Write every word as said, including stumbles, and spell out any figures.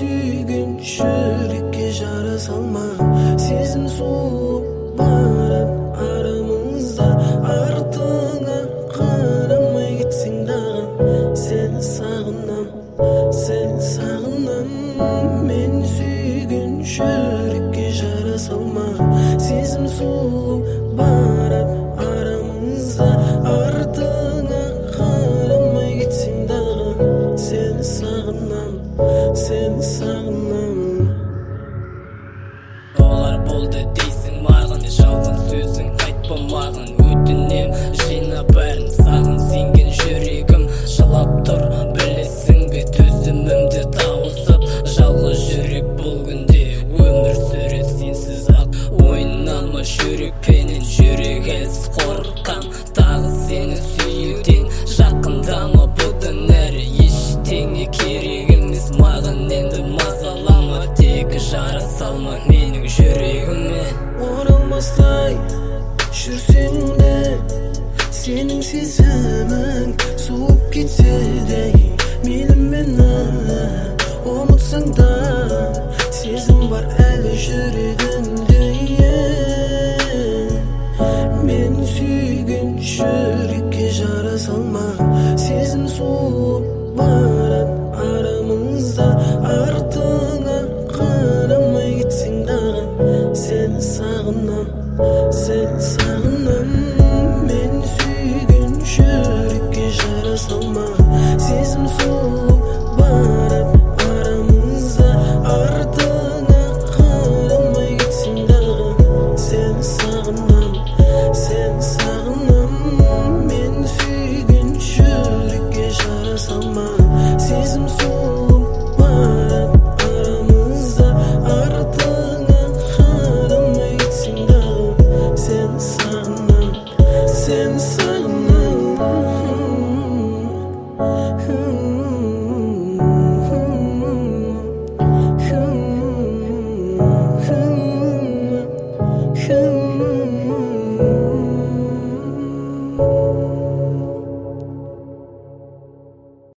sүйген жүрекке жара салма. Сезім суып барат арамызда, артыңа қарамай кетсең дағы. Сені сағынам, сені сағынам. Мен сүйген жүрекке жара салма. Сезім суып барат арамызда, артыңа қарамай кетсең дағы. Сені сағынам, сені сағынам. Олар болды дейсің маған, жалған сөзің айтпа маған. Өтінем жина бәрін, саған сенген жүрегім жылап тұр. Білесің бе төзімімді тауысып, жалғыз жүрек бұл күнде өмір сүрер сенсіз ақ. Ойнама жүрекпенен, жүрек әлсіз қорқам. Тағы сені сүюден жақындама, бұдан әрі ештеңе керек емес маған. Енді мазалама, тек жара салма менің жүрегіме. Оралмастай жүрсең де, сенің сезімің суып кетсе де, мені ұмытсаң да сезім бар әлі жүрегіңде.